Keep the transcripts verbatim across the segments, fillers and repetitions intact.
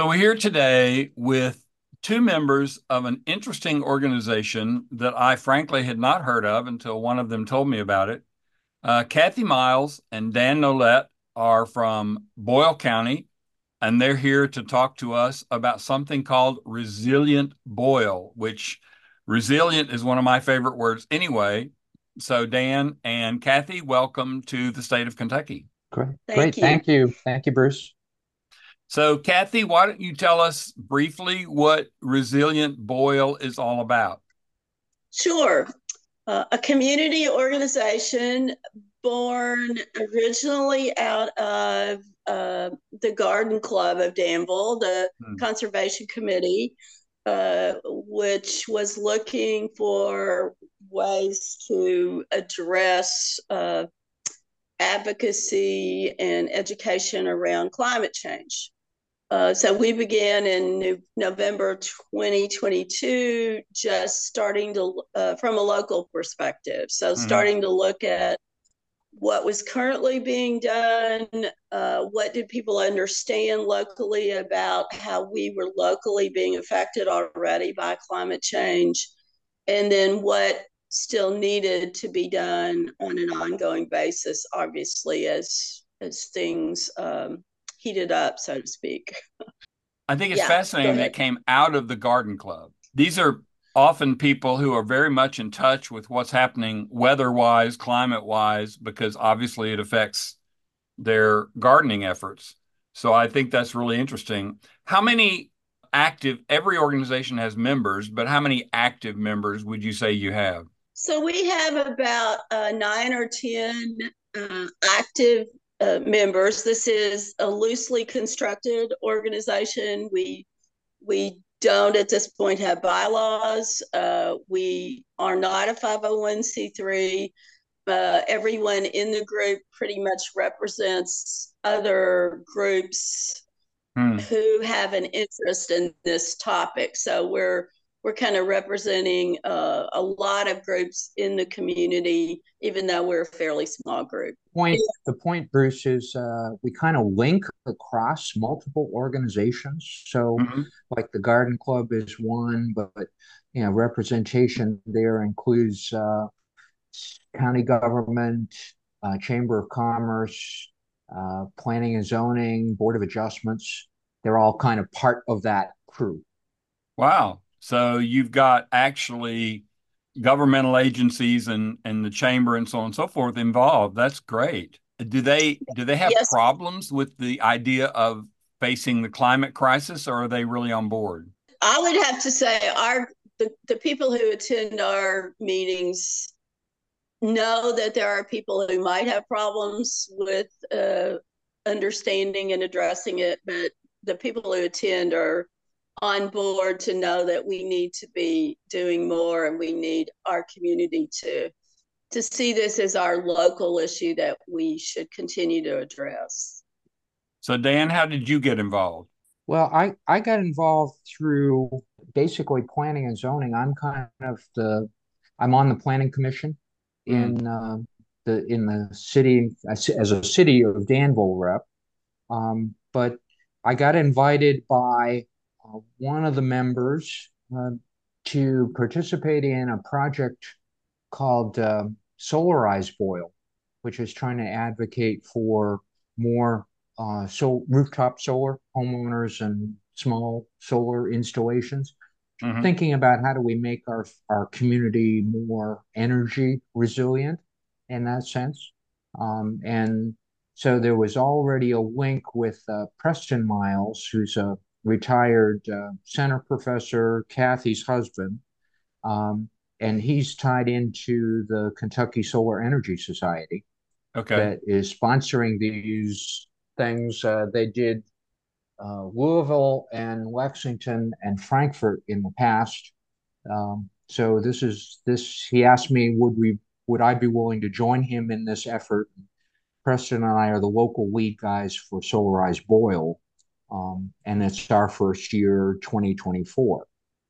So we're here today with two members of an interesting organization that I frankly had not heard of until one of them told me about it. Uh, Kathy Miles and Dan Nolette are from Boyle County, and they're here to talk to us about something called Resilient Boyle, which resilient is one of my favorite words anyway. So, Dan and Kathy, welcome to the state of Kentucky. Great. Thank Great. you. Thank you. Thank you, Bruce. So, Kathy, why don't you tell us briefly what Resilient Boyle is all about? Sure. Uh, a community organization born originally out of uh, the Garden Club of Danville, the Hmm. Conservation Committee, uh, which was looking for ways to address uh, advocacy and education around climate change. Uh, so we began in November twenty twenty-two, just starting to, uh, from a local perspective. So Mhm. starting to look at what was currently being done, uh, what did people understand locally about how we were locally being affected already by climate change, and then what still needed to be done on an ongoing basis, obviously, as as things um, heated up, so to speak. I think it's Yeah, go fascinating that it ahead. came out of the Garden Club. These are often people who are very much in touch with what's happening weather-wise, climate-wise, because obviously it affects their gardening efforts. So I think that's really interesting. How many active, every organization has members, but how many active members would you say you have? So we have about uh, nine or ten uh, active uh, members. This is a loosely constructed organization. We we don't at this point have bylaws. Uh, we are not a five oh one c three. Uh, everyone in the group pretty much represents other groups Hmm. who have an interest in this topic. So we're we're kind of representing uh, a lot of groups in the community, even though we're a fairly small group. Point the point, Bruce, is uh, we kind of link across multiple organizations. So, Mhm. like the Garden Club is one, but you know, representation there includes uh, county government, uh, Chamber of Commerce, uh, Planning and Zoning, Board of Adjustments. They're all kind of part of that crew. Wow. So you've got actually governmental agencies and and the chamber and so on and so forth involved. That's great. Do they do they have Yes, problems with the idea of facing the climate crisis, or are they really on board? I would have to say our the, the people who attend our meetings know that there are people who might have problems with uh, understanding and addressing it, but the people who attend are on board to know that we need to be doing more, and we need our community to to see this as our local issue that we should continue to address. So Dan, how did you get involved? Well, I, I got involved through basically planning and zoning. I'm kind of the I'm on the planning commission Mm. in uh, the in the city as, as a city of Danville rep. Um, but I got invited by uh, one of the members uh, to participate in a project called uh, Solarize Boyle, which is trying to advocate for more uh, so rooftop solar homeowners and small solar installations. Hmm. Thinking about how do we make our our community more energy resilient in that sense, um, and so there was already a link with uh, Preston Miles, who's a retired uh, center professor, Kathy's husband, um, and he's tied into the Kentucky Solar Energy Society Okay. that is sponsoring these things. Uh, they did uh, Louisville and Lexington and Frankfurt in the past. Um, so this is this. He asked me, would we, would I be willing to join him in this effort? Preston and I are the local lead guys for Solarize Boyle, um, and it's our first year, twenty twenty-four.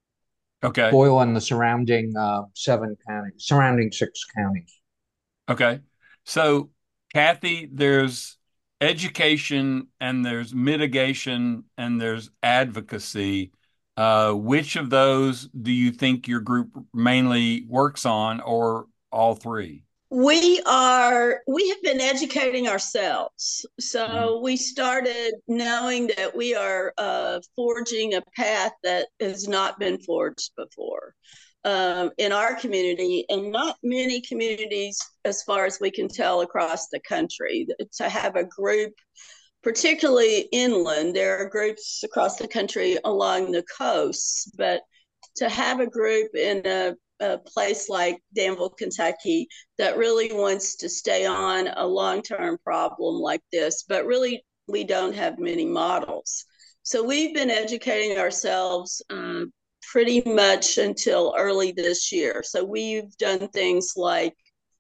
Okay. Boyle and the surrounding uh, seven counties, surrounding six counties. Okay. So Kathy, there's education and there's mitigation and there's advocacy. Uh, which of those do you think your group mainly works on, or all three? We are, we have been educating ourselves. So Mhm. we started knowing that we are uh, forging a path that has not been forged before um, in our community, and not many communities, as far as we can tell, across the country. To have a group, particularly inland, there are groups across the country along the coasts, but to have a group in a, a place like Danville, Kentucky, that really wants to stay on a long-term problem like this, but really we don't have many models. So we've been educating ourselves uh, pretty much until early this year. So we've done things like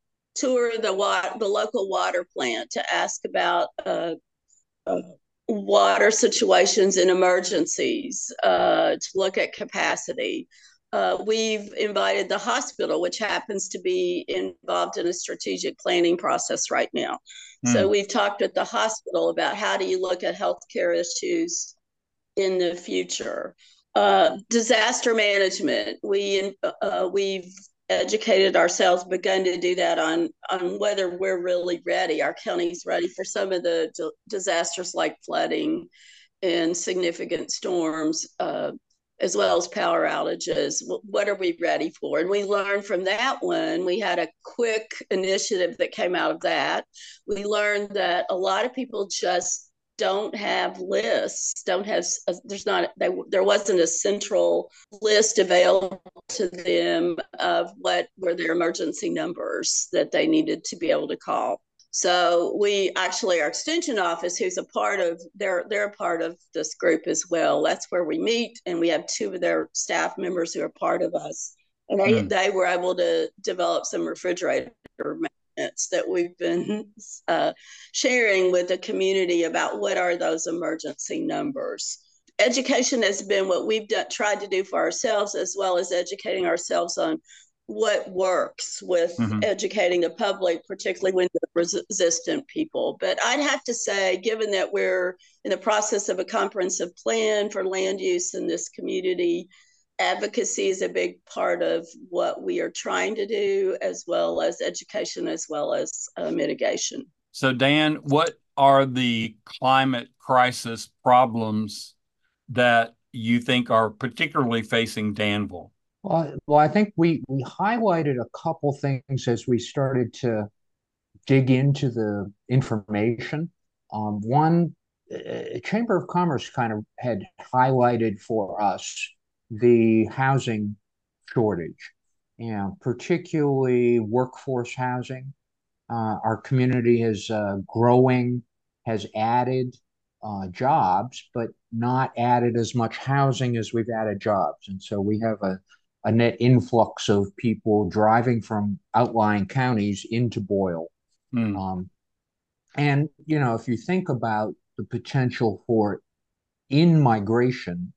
tour the wa- the local water plant to ask about uh, uh, water situations in emergencies, uh, to look at capacity. Uh, we've invited the hospital, which happens to be involved in a strategic planning process right now. So Hmm. we've talked with the hospital about how do you look at healthcare issues in the future. Uh, disaster management. We uh, we've educated ourselves, begun to do that on on whether we're really ready. Our county's ready for some of the d- disasters like flooding and significant storms, uh, as well as power outages. What are we ready for? And we learned from that one. We had a quick initiative that came out of that. We learned that a lot of people just don't have lists, don't have, there's not, they, there wasn't a central list available to them of what were their emergency numbers that they needed to be able to call. So we actually, our extension office, who's a part of, they're they're a part of this group as well. That's where we meet, and we have two of their staff members who are part of us, and they Hmm. they were able to develop some refrigerator maintenance that we've been uh, sharing with the community about what are those emergency numbers. Education has been what we've done, tried to do for ourselves, as well as educating ourselves on what works with Hmm. educating the public, particularly when they're resistant people. But I'd have to say, given that we're in the process of a comprehensive plan for land use in this community, advocacy is a big part of what we are trying to do, as well as education, as well as uh, mitigation. So, Dan, what are the climate crisis problems that you think are particularly facing Danville? Well, well, I think we we highlighted a couple things as we started to dig into the information. Um, one, uh, Chamber of Commerce kind of had highlighted for us the housing shortage, and particularly workforce housing. Uh, our community is uh, growing, has added uh, jobs, but not added as much housing as we've added jobs. And so we have a, a net influx of people driving from outlying counties into Boyle. Hmm. Um, and, you know, if you think about the potential for in migration,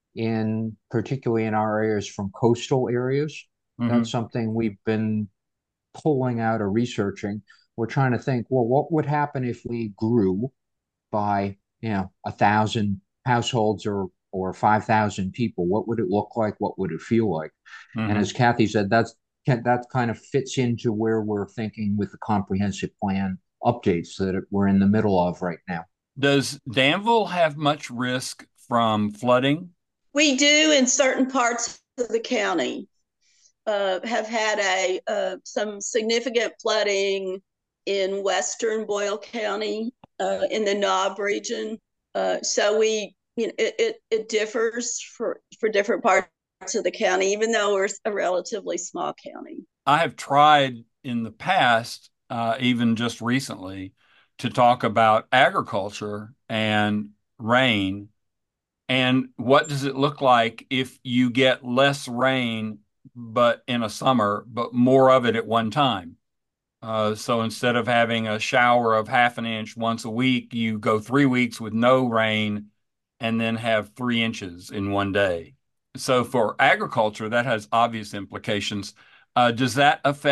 in particularly in our areas from coastal areas, that's Hmm. something we've been pulling out or researching. We're trying to think, well, what would happen if we grew by, you know, a thousand households or or five thousand people? What would it look like? What would it feel like? And Hmm. as Kathy said, that's that kind of fits into where we're thinking with the comprehensive plan updates that we're in the middle of right now. Does Danville have much risk from flooding? We do in certain parts of the county. Uh, have had a uh, some significant flooding in western Boyle County, uh, in the Knob region. Uh, so we, you know, it, it, it differs for for different parts of the county, even though we're a relatively small county. I have tried in the past, uh, even just recently, to talk about agriculture and rain. And what does it look like if you get less rain, but in a summer, but more of it at one time? Uh, so instead of having a shower of half an inch once a week, you go three weeks with no rain and then have three inches in one day. So for agriculture, that has obvious implications. Uh, does that affect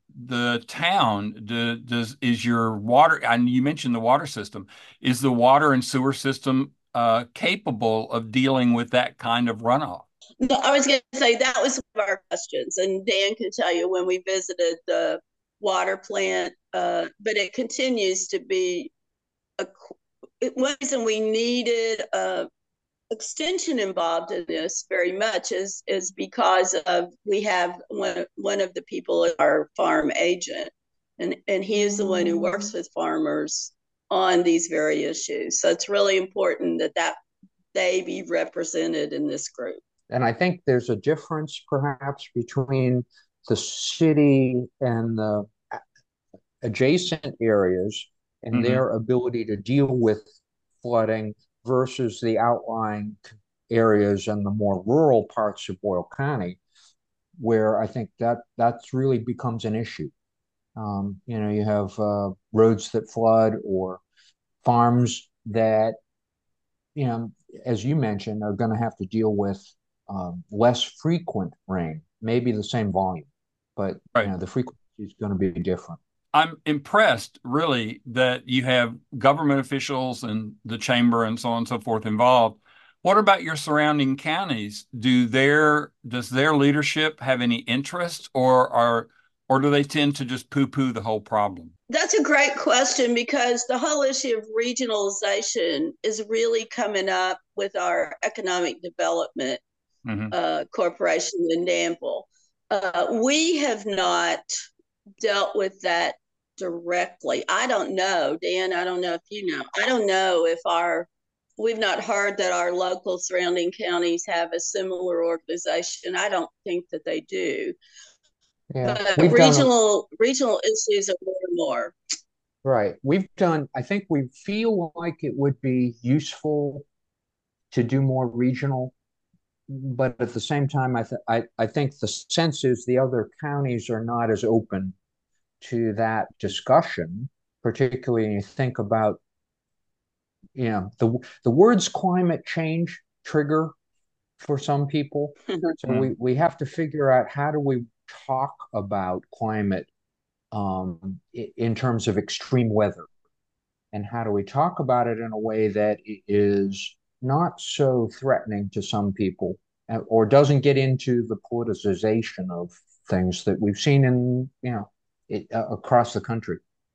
the town, do, does is your water, and you mentioned the water system, is the water and sewer system uh, capable of dealing with that kind of runoff? No, I was going to say that was one of our questions, and Dan can tell you when we visited the water plant, uh, but it continues to be a it wasn't we needed a extension involved in this very much is is because of we have one one of the people our farm agent, and and he is the one who works with farmers on these very issues. So it's really important that that they be represented in this group. And I think there's a difference perhaps between the city and the adjacent areas and Mm-hmm. their ability to deal with flooding versus the outlying areas and the more rural parts of Boyle County, where I think that that's really becomes an issue. Um, you know, you have uh, roads that flood or farms that, you know, as you mentioned, are going to have to deal with um, less frequent rain, maybe the same volume, but you Right. know, the frequency is going to be different. I'm impressed, really, that you have government officials and the chamber and so on and so forth involved. What about your surrounding counties? Do their does their leadership have any interest, or are or do they tend to just poo-poo the whole problem? That's a great question because the whole issue of regionalization is really coming up with our economic development Mm-hmm. uh, corporation in Danville. Uh, we have not dealt with that directly. I don't know, Dan. I don't know if you know. I don't know if our we've not heard that our local surrounding counties have a similar organization. I don't think that they do. Yeah, But we've done regional regional issues are more and more. right. We've done, I think we feel like it would be useful to do more regional, but at the same time, I, th I, I think the sense is the other counties are not as open to that discussion, particularly when you think about, you know, the the words climate change trigger for some people. So we, we have to figure out how do we talk about climate um, in terms of extreme weather, and how do we talk about it in a way that is not so threatening to some people uh, or doesn't get into the politicization of things that we've seen in, you know, it, uh, across the country.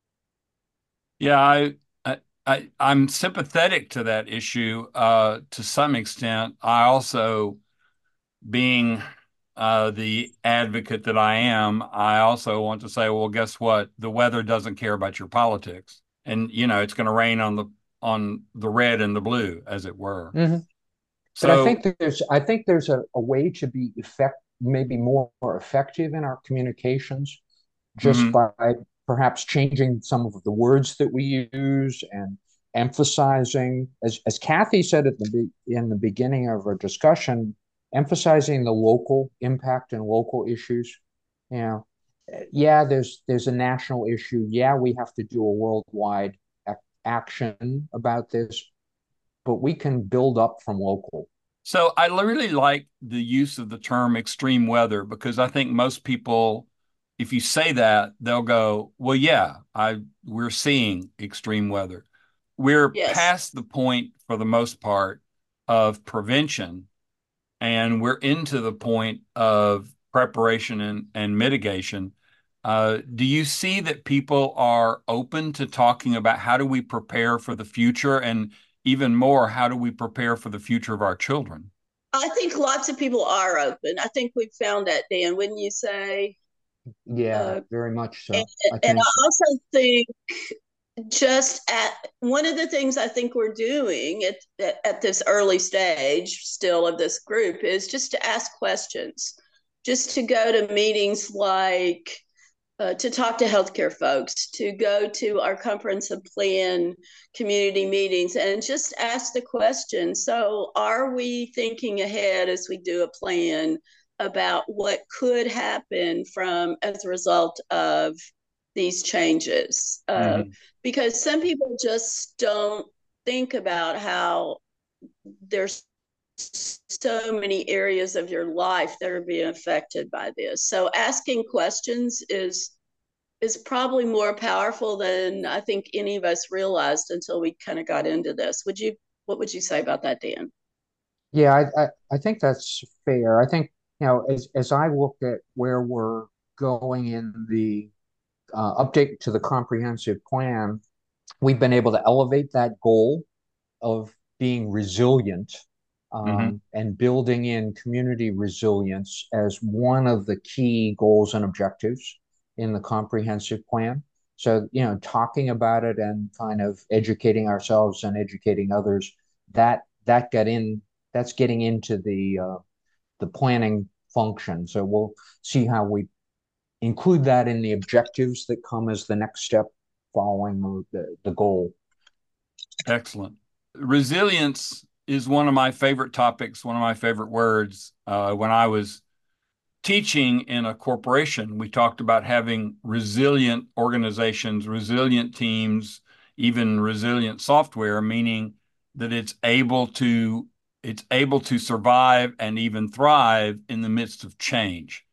Yeah, I, I, I I'm sympathetic to that issue uh, to some extent. I also, being uh, the advocate that I am, I also want to say, well, guess what? The weather doesn't care about your politics, and you know it's going to rain on the on the red and the blue, as it were. Mm-hmm. But I So, think there's I think there's a, a way to be effect maybe more, more effective in our communications just mhm. by perhaps changing some of the words that we use and emphasizing, as as Kathy said at the in the beginning of our discussion, emphasizing the local impact and local issues. You know, yeah, there's there's a national issue. Yeah, we have to do a worldwide ac action about this, but we can build up from local. So I really like the use of the term extreme weather because I think most people, if you say that, they'll go, well, yeah, I we're seeing extreme weather. We're Yes. past the point for the most part of prevention, and we're into the point of preparation and, and mitigation. Uh, do you see that people are open to talking about how do we prepare for the future, and even more, how do we prepare for the future of our children? I think lots of people are open. I think we've found that, Dan, wouldn't you say? Yeah, Uh, very much and, so. I and think I also think just at one of the things I think we're doing at, at, at this early stage still of this group is just to ask questions, just to go to meetings like uh, to talk to healthcare folks, to go to our comprehensive plan community meetings and just ask the question. So, are we thinking ahead as we do a plan about what could happen from as a result of these changes? Uh, Mm-hmm. because some people just don't think about how there's so many areas of your life that are being affected by this. So asking questions is is probably more powerful than I think any of us realized until we kind of got into this. Would you, what would you say about that, Dan? Yeah, I, I, I think that's fair. I think, you know, as, as I look at where we're going in the uh, update to the comprehensive plan, we've been able to elevate that goal of being resilient Mm-hmm. um, and building in community resilience as one of the key goals and objectives in the comprehensive plan. So, you know, talking about it and kind of educating ourselves and educating others, that that got in, that's getting into the uh, the planning function. So we'll see how we include that in the objectives that come as the next step following the, the goal. Excellent. Resilience is one of my favorite topics, one of my favorite words. Uh, when I was teaching in a corporation, we talked about having resilient organizations, resilient teams, even resilient software, meaning that it's able to it's able to survive and even thrive in the midst of change.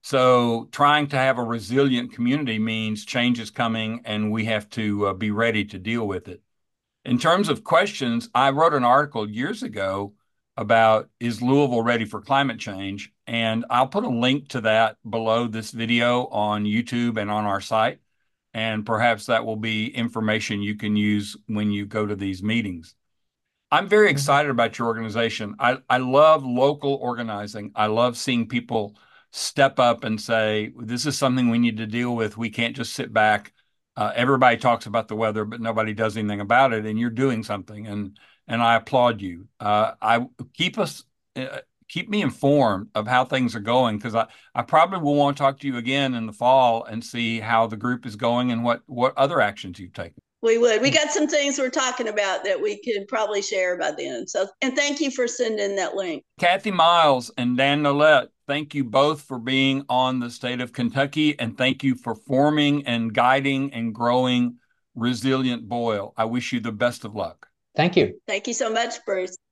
So trying to have a resilient community means change is coming and we have to uh, be ready to deal with it. In terms of questions, I wrote an article years ago about is Louisville ready for climate change? And I'll put a link to that below this video on YouTube and on our site. And perhaps that will be information you can use when you go to these meetings. I'm very excited about your organization. I, I love local organizing. I love seeing people step up and say, this is something we need to deal with. We can't just sit back. Uh, everybody talks about the weather, but nobody does anything about it. And you're doing something. And and I applaud you. Uh, I keep us uh, keep me informed of how things are going because I, I probably will want to talk to you again in the fall and see how the group is going and what what other actions you've taken. We would. We got some things we're talking about that we could probably share by then. So, and thank you for sending that link. Kathy Miles and Dan Nolet, thank you both for being on the state of Kentucky, and thank you for forming and guiding and growing Resilient Boyle. I wish you the best of luck. Thank you. Thank you so much, Bruce.